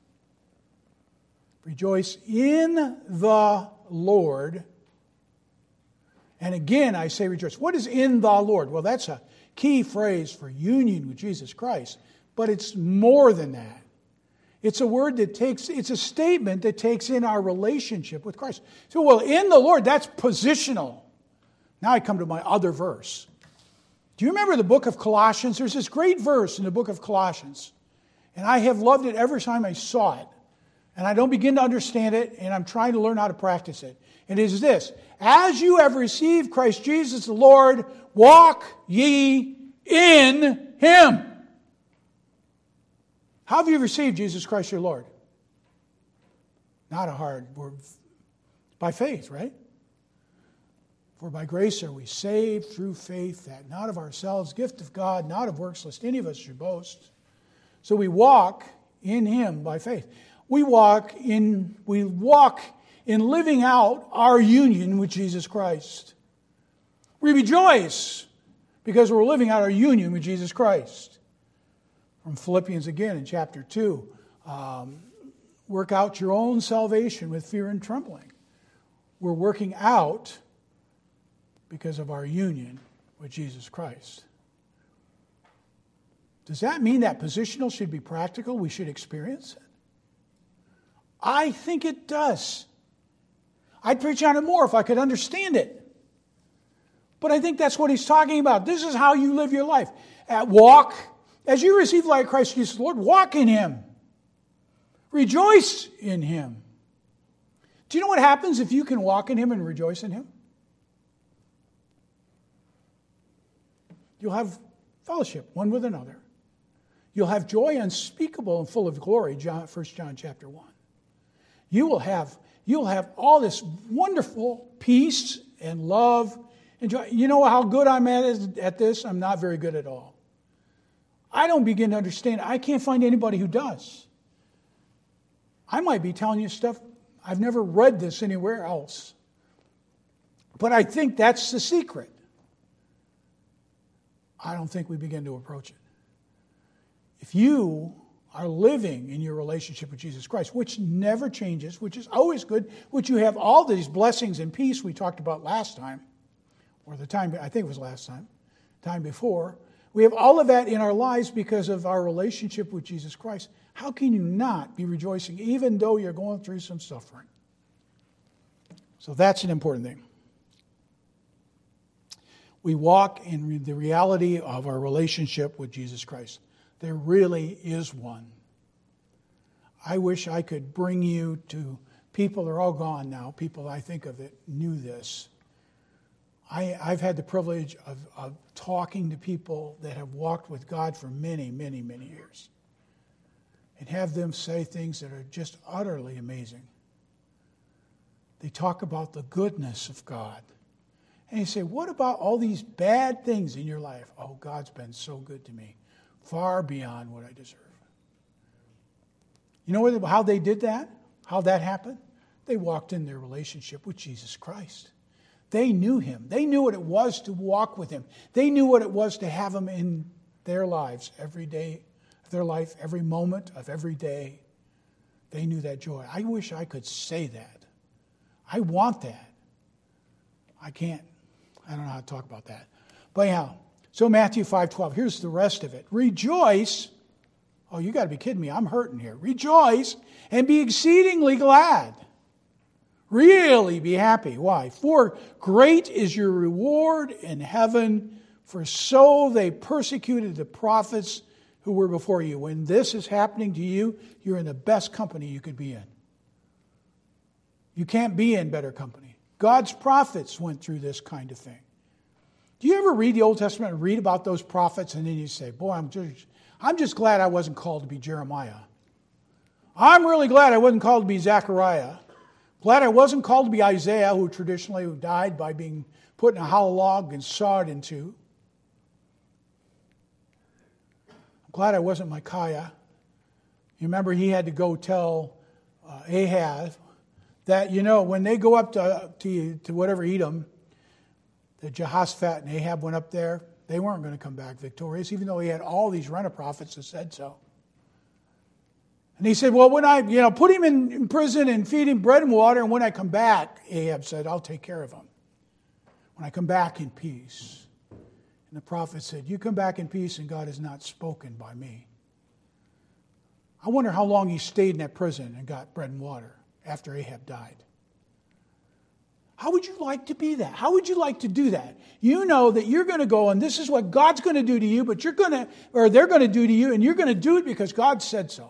Rejoice in the Lord. And again, I say rejoice. What is in the Lord? Well, that's a key phrase for union with Jesus Christ. But it's more than that. It's a word that takes, it's a statement that takes in our relationship with Christ. So, well, in the Lord, that's positional. Now I come to my other verse. Do you remember the book of Colossians? There's this great verse in the book of Colossians. And I have loved it every time I saw it. And I don't begin to understand it, and I'm trying to learn how to practice it. And it is this, as you have received Christ Jesus the Lord, walk ye in Him. How have you received Jesus Christ your Lord? Not a hard word. By faith, right? For by grace are we saved through faith, that not of ourselves, gift of God, not of works, lest any of us should boast. So we walk in Him by faith. We walk in, we walk in living out our union with Jesus Christ. We rejoice because we're living out our union with Jesus Christ. From Philippians again in chapter two, um, work out your own salvation with fear and trembling. We're working out because of our union with Jesus Christ. Does that mean that positional should be practical? We should experience it? I think it does. I'd preach on it more if I could understand it. But I think that's what he's talking about. This is how you live your life. At walk, as you receive like Christ Jesus, Lord, walk in Him. Rejoice in Him. Do you know what happens if you can walk in Him and rejoice in Him? You'll have fellowship one with another. You'll have joy unspeakable and full of glory, John, First John chapter one. You will have, you'll have all this wonderful peace and love and joy. You know how good I'm at, at this? I'm not very good at all. I don't begin to understand. I can't find anybody who does. I might be telling you stuff. I've never read this anywhere else. But I think that's the secret. I don't think we begin to approach it. If you are living in your relationship with Jesus Christ, which never changes, which is always good, which you have all these blessings and peace we talked about last time, or the time, I think it was last time, time before, we have all of that in our lives because of our relationship with Jesus Christ. How can you not be rejoicing even though you're going through some suffering? So that's an important thing. We walk in the reality of our relationship with Jesus Christ. There really is one. I wish I could bring you to people that are all gone now. People I think of that knew this. I, I've had the privilege of, of talking to people that have walked with God for many, many, many years. And have them say things that are just utterly amazing. They talk about the goodness of God. And you say, what about all these bad things in your life? Oh, God's been so good to me. Far beyond what I deserve. You know how they did that? How that happened? They walked in their relationship with Jesus Christ. They knew Him. They knew what it was to walk with Him. They knew what it was to have Him in their lives every day of their life, every moment of every day. They knew that joy. I wish I could say that. I want that. I can't. I don't know how to talk about that. But anyhow, so Matthew five twelve, here's the rest of it. Rejoice. Oh, you got to be kidding me. I'm hurting here. Rejoice and be exceedingly glad. Really be happy. Why? For great is your reward in heaven, for so they persecuted the prophets who were before you. When this is happening to you, you're in the best company you could be in. You can't be in better company. God's prophets went through this kind of thing. Do you ever read the Old Testament and read about those prophets and then you say, boy, I'm just, I'm just glad I wasn't called to be Jeremiah. I'm really glad I wasn't called to be Zechariah. Glad I wasn't called to be Isaiah, who traditionally died by being put in a hollow log and sawed in two. I'm glad I wasn't Micaiah. You remember he had to go tell uh, Ahab that, you know, when they go up to, to, to whatever Edom, that Jehoshaphat and Ahab went up there, they weren't going to come back victorious, even though he had all these rent-a-prophets that said so. And he said, well, when I, you know, put him in, in prison and feed him bread and water, and when I come back, Ahab said, I'll take care of him. When I come back in peace. And the prophet said, you come back in peace and God has not spoken by me. I wonder how long he stayed in that prison and got bread and water after Ahab died. How would you like to be that? How would you like to do that? You know that you're going to go and this is what God's going to do to you, but you're going to, or they're going to do to you, and you're going to do it because God said so.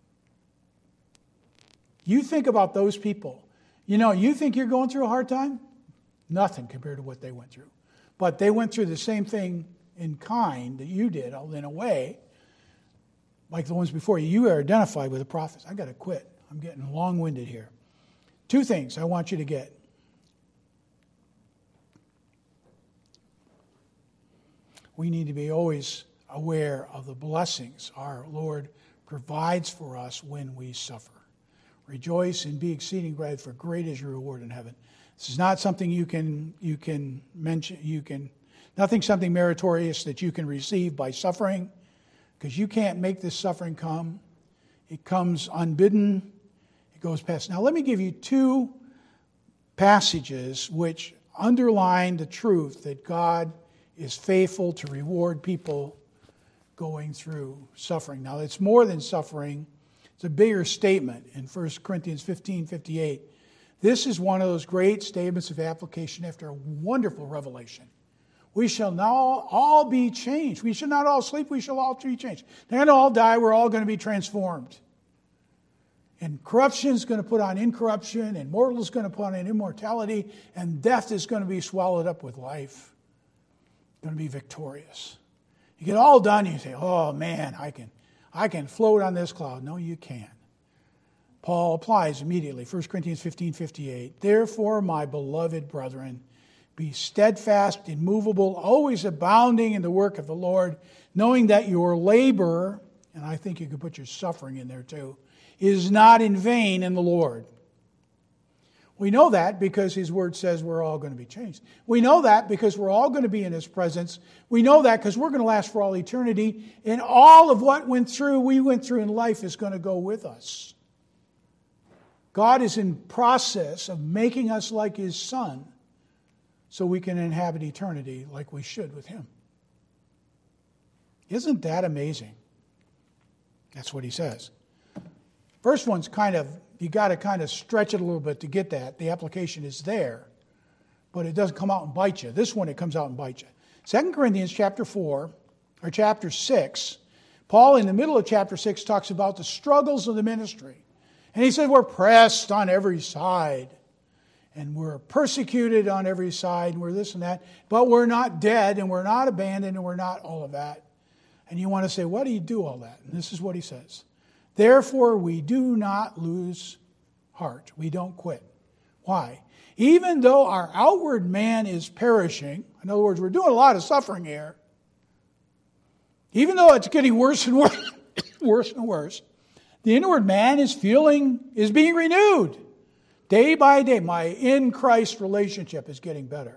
You think about those people. You know, you think you're going through a hard time? Nothing compared to what they went through. But they went through the same thing in kind that you did, in a way, like the ones before you. You are identified with the prophets. I got to quit. I'm getting long-winded here. Two things I want you to get. We need to be always aware of the blessings our Lord provides for us when we suffer. Rejoice and be exceeding glad, for great is your reward in heaven. This is not something you can you can mention. You can nothing something meritorious that you can receive by suffering, because you can't make this suffering come. It comes unbidden. It goes past. Now, let me give you two passages which underline the truth that God is faithful to reward people going through suffering. Now, it's more than suffering. It's a bigger statement in First Corinthians fifteen fifty-eight. This is one of those great statements of application after a wonderful revelation. We shall now all be changed. We shall not all sleep. We shall all be changed. They're going to all die. We're all going to be transformed. And corruption is going to put on incorruption, and mortal is going to put on immortality, and death is going to be swallowed up with life. Going to be victorious. You get all done, you say, oh man, I can, I can float on this cloud. No, you can't. Paul applies immediately, First Corinthians fifteen fifty-eight. Therefore, my beloved brethren, be steadfast, immovable, always abounding in the work of the Lord, knowing that your labor, and I think you could put your suffering in there too, is not in vain in the Lord. We know that because His Word says we're all going to be changed. We know that because we're all going to be in His presence. We know that because we're going to last for all eternity. And all of what went through, we went through in life is going to go with us. God is in process of making us like His Son so we can inhabit eternity like we should with Him. Isn't that amazing? That's what He says. First one's kind of, you got to kind of stretch it a little bit to get that. The application is there, but it doesn't come out and bite you. This one, it comes out and bites you. Second Corinthians chapter four, or chapter six, Paul in the middle of chapter six talks about the struggles of the ministry. And he said we're pressed on every side, and we're persecuted on every side, and we're this and that, but we're not dead, and we're not abandoned, and we're not all of that. And you want to say, why do you do all that? And this is what he says. Therefore, we do not lose heart. We don't quit. Why? Even though our outward man is perishing, in other words, we're doing a lot of suffering here, even though it's getting worse and worse, worse and worse, the inward man is feeling, is being renewed. Day by day, my in Christ relationship is getting better.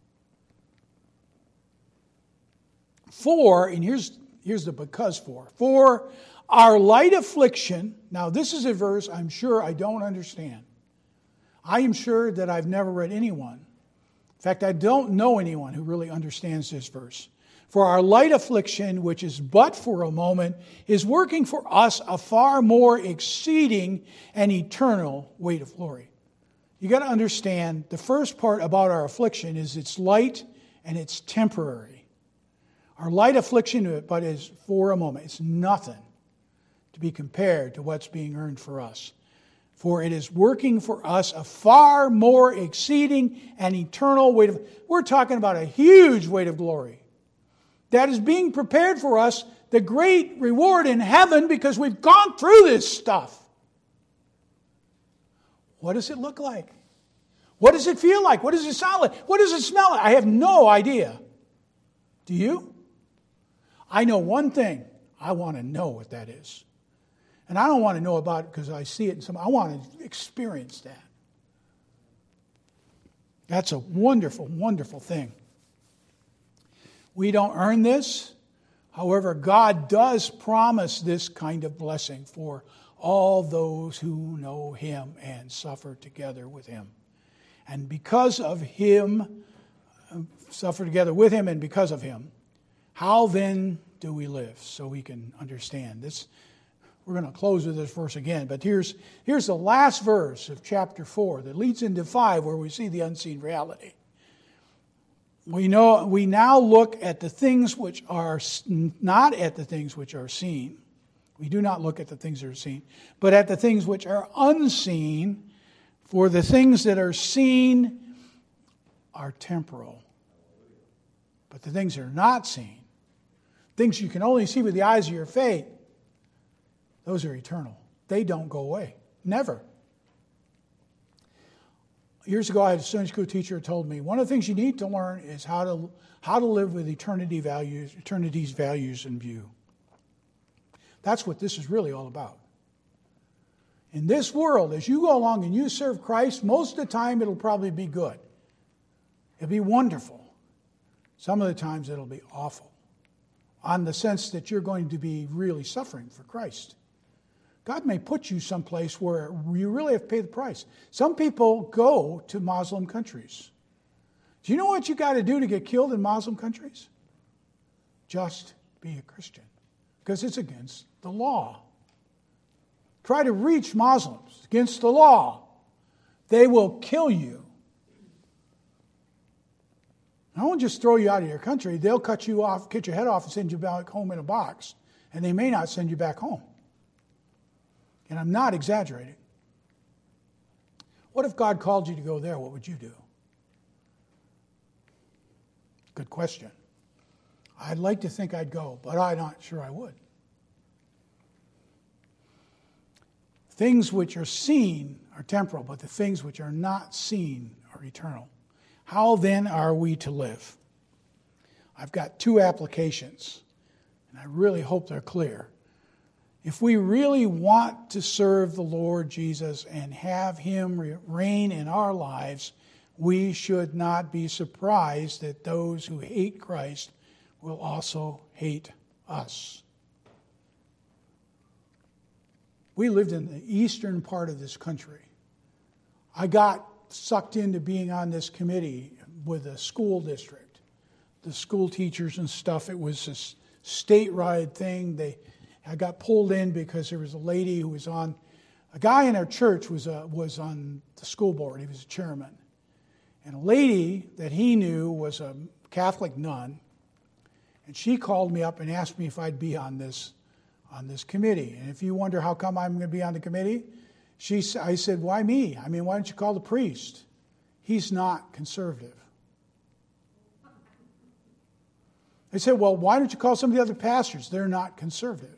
For, and here's, here's the because for, for our light affliction, now this is a verse I'm sure I don't understand. I am sure that I've never read anyone. In fact, I don't know anyone who really understands this verse. For our light affliction, which is but for a moment, is working for us a far more exceeding and eternal weight of glory. You got to understand, the first part about our affliction is it's light and it's temporary. Our light affliction, but is for a moment. It's nothing to be compared to what's being earned for us. For it is working for us a far more exceeding and eternal weight of... We're talking about a huge weight of glory that is being prepared for us, the great reward in heaven, because we've gone through this stuff. What does it look like? What does it feel like? What does it sound like? What does it smell like? I have no idea. Do you? I know one thing. I want to know what that is. And I don't want to know about it because I see it in some. I want to experience that. That's a wonderful, wonderful thing. We don't earn this. However, God does promise this kind of blessing for all those who know Him and suffer together with Him. And because of Him, suffer together with Him and because of Him, how then do we live? So we can understand this. We're going to close with this verse again, but here's, here's the last verse of chapter four that leads into five, where we see the unseen reality. We know we now look at the things which are not at the things which are seen. We do not look at the things that are seen, but at the things which are unseen. For the things that are seen are temporal, but the things that are not seen, things you can only see with the eyes of your faith, those are eternal. They don't go away. Never. Years ago, I had a Sunday school teacher who told me, one of the things you need to learn is how to how to live with eternity values, eternity's values in view. That's what this is really all about. In this world, as you go along and you serve Christ, most of the time it'll probably be good. It'll be wonderful. Some of the times it'll be awful, on the sense that you're going to be really suffering for Christ. God may put you someplace where you really have to pay the price. Some people go to Muslim countries. Do you know what you got to do to get killed in Muslim countries? Just be a Christian, because it's against the law. Try to reach Muslims against the law. They will kill you. I won't just throw you out of your country. They'll cut you off, cut your head off, and send you back home in a box. And they may not send you back home. And I'm not exaggerating. What if God called you to go there? What would you do? Good question. I'd like to think I'd go, but I'm not sure I would. Things which are seen are temporal, but the things which are not seen are eternal. How then are we to live? I've got two applications, and I really hope they're clear. If we really want to serve the Lord Jesus and have Him reign in our lives, we should not be surprised that those who hate Christ will also hate us. We lived in the eastern part of this country. I got sucked into being on this committee with a school district. The school teachers and stuff, it was a statewide thing. They I got pulled in because there was a lady who was on, a guy in our church was a, was on the school board. He was a chairman. And a lady that he knew was a Catholic nun. And she called me up and asked me if I'd be on this, on this committee. And if you wonder how come I'm going to be on the committee, she, I said, why me? I mean, why don't you call the priest? He's not conservative. They said, well, why don't you call some of the other pastors? They're not conservative.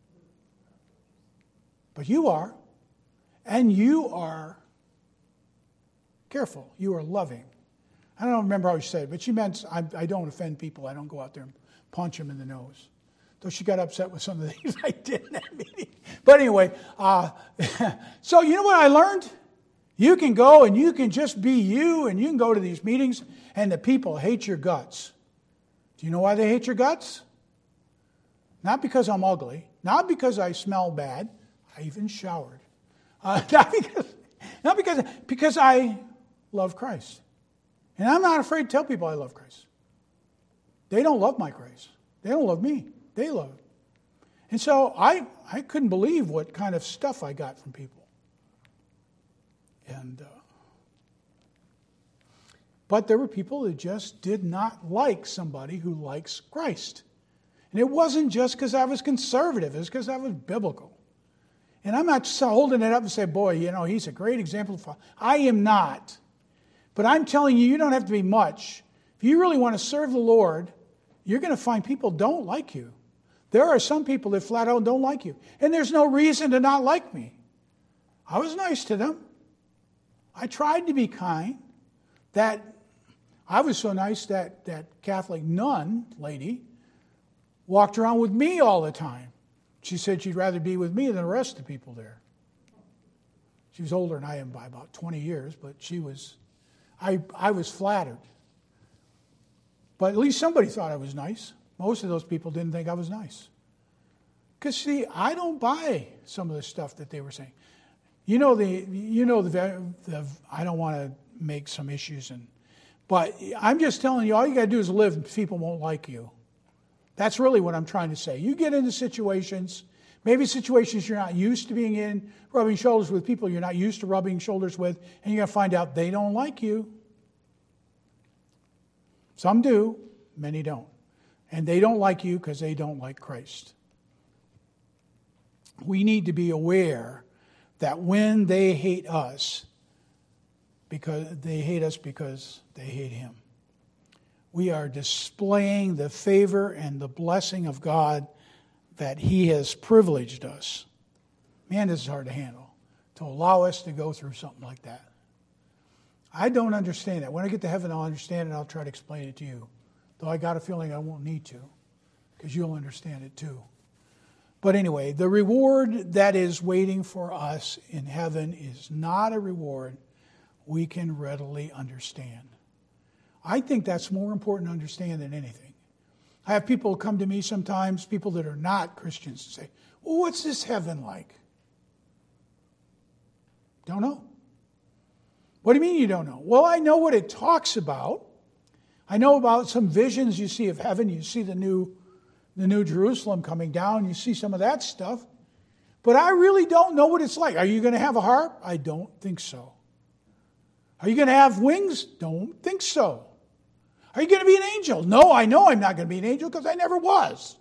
But you are. And you are careful. You are loving. I don't remember how she said it, but she meant, I, I don't offend people. I don't go out there and punch them in the nose. Though she got upset with some of the things I did in that meeting. But anyway, uh, so you know what I learned? You can go and you can just be you, and you can go to these meetings, and the people hate your guts. Do you know why they hate your guts? Not because I'm ugly. Not because I smell bad. I even showered. Uh, not because, not because, because I love Christ. And I'm not afraid to tell people I love Christ. They don't love my grace. They don't love me. They love it. And so I, I couldn't believe what kind of stuff I got from people. And uh, but there were people that just did not like somebody who likes Christ. And it wasn't just because I was conservative. It was because I was biblical. And I'm not holding it up and say, boy, you know, he's a great example of. I am not. But I'm telling you, you don't have to be much. If you really want to serve the Lord, you're going to find people don't like you. There are some people that flat out don't like you. And there's no reason to not like me. I was nice to them. I tried to be kind. That I was so nice that that Catholic nun lady walked around with me all the time. She said she'd rather be with me than the rest of the people there. She was older than I am by about twenty years, but she was, I, I was flattered. But at least somebody thought I was nice. Most of those people didn't think I was nice. Because, see, I don't buy some of the stuff that they were saying. You know, the, you know the, the I don't want to make some issues, and, but I'm just telling you, all you got to do is live and people won't like you. That's really what I'm trying to say. You get into situations, maybe situations you're not used to being in, rubbing shoulders with people you're not used to rubbing shoulders with, and you're going to find out they don't like you. Some do, many don't. And they don't like you because they don't like Christ. We need to be aware that when they hate us, because they hate us because they hate Him. We are displaying the favor and the blessing of God that He has privileged us. Man, this is hard to handle, to allow us to go through something like that. I don't understand that. When I get to heaven, I'll understand it. I'll try to explain it to you. Though I got a feeling I won't need to, because you'll understand it too. But anyway, the reward that is waiting for us in heaven is not a reward we can readily understand. I think that's more important to understand than anything. I have people come to me sometimes, people that are not Christians, and say, well, what's this heaven like? Don't know. What do you mean you don't know? Well, I know what it talks about. I know about some visions you see of heaven. You see the new, the new Jerusalem coming down. You see some of that stuff. But I really don't know what it's like. Are you going to have a harp? I don't think so. Are you going to have wings? Don't think so. Are you going to be an angel? No, I know I'm not going to be an angel because I never was.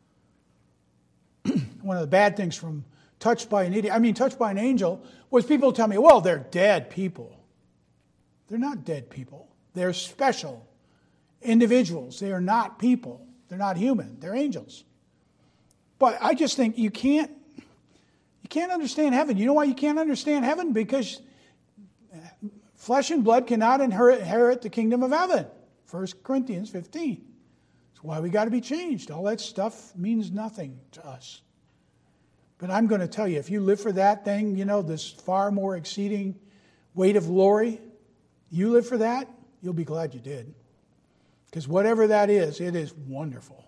One of the bad things from touched by an idiot, I mean touched by an angel, was people tell me, well, they're dead people. They're not dead people. They're special individuals. They are not people. They're not human. They're angels. But I just think you can't, you can't understand heaven. You know why you can't understand heaven? Because flesh and blood cannot inherit, inherit the kingdom of heaven. First Corinthians fifteen. That's why we got to be changed. All that stuff means nothing to us. But I'm going to tell you, if you live for that thing, you know, this far more exceeding weight of glory, you live for that, you'll be glad you did. Because whatever that is, it is wonderful.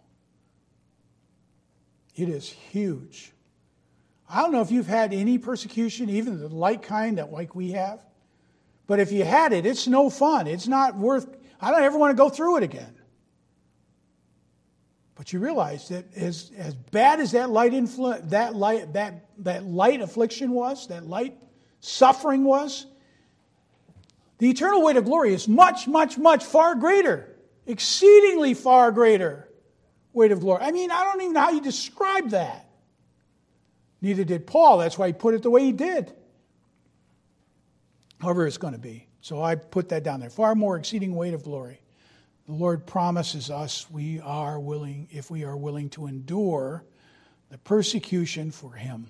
It is huge. I don't know if you've had any persecution, even the light kind that like we have. But if you had it, it's no fun. It's not worth, I don't ever want to go through it again. But you realize that as, as bad as that light influ- that light that, that light affliction was, that light suffering was, the eternal weight of glory is much, much, much far greater. Exceedingly far greater weight of glory. I mean, I don't even know how you describe that. Neither did Paul. That's why he put it the way he did. However it's going to be. So I put that down there. Far more exceeding weight of glory. The Lord promises us we are willing, if we are willing to endure the persecution for Him.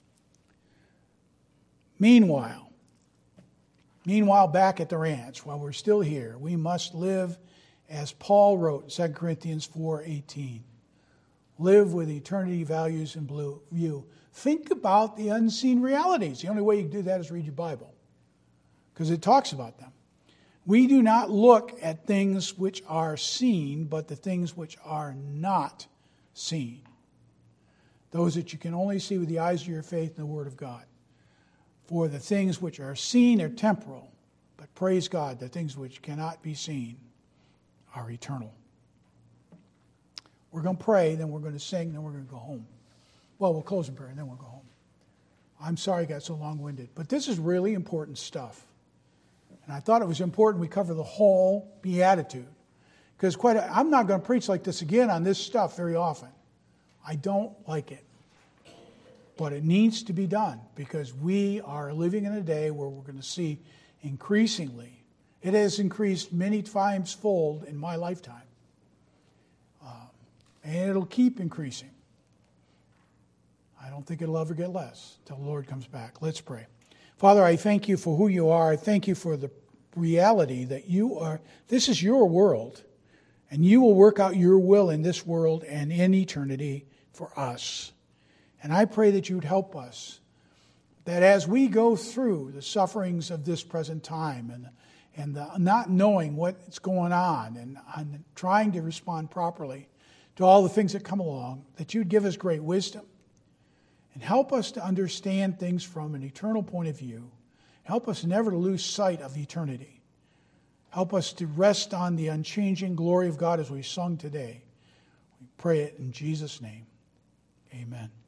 Meanwhile, meanwhile back at the ranch, while we're still here, we must live as Paul wrote in Second Corinthians four eighteen. Live with eternity values in view. Think about the unseen realities. The only way you can do that is read your Bible, because it talks about them. We do not look at things which are seen, but the things which are not seen. Those that you can only see with the eyes of your faith and the Word of God. For the things which are seen are temporal, but praise God, the things which cannot be seen are eternal. We're going to pray, then we're going to sing, then we're going to go home. Well, we'll close in prayer, and then we'll go home. I'm sorry I got so long-winded, but this is really important stuff. And I thought it was important we cover the whole beatitude. Because quite a, I'm not going to preach like this again on this stuff very often. I don't like it. But it needs to be done, because we are living in a day where we're going to see increasingly, it has increased many times fold in my lifetime. Um, and it'll keep increasing. I don't think it'll ever get less till the Lord comes back. Let's pray. Father, I thank you for who you are. I thank you for the reality that you are, this is your world, and you will work out your will in this world and in eternity for us. And I pray that you would help us, that as we go through the sufferings of this present time and, and the not knowing what's going on and, and trying to respond properly to all the things that come along, that you'd give us great wisdom. And help us to understand things from an eternal point of view. Help us never to lose sight of eternity. Help us to rest on the unchanging glory of God as we sung today. We pray it in Jesus' name. Amen.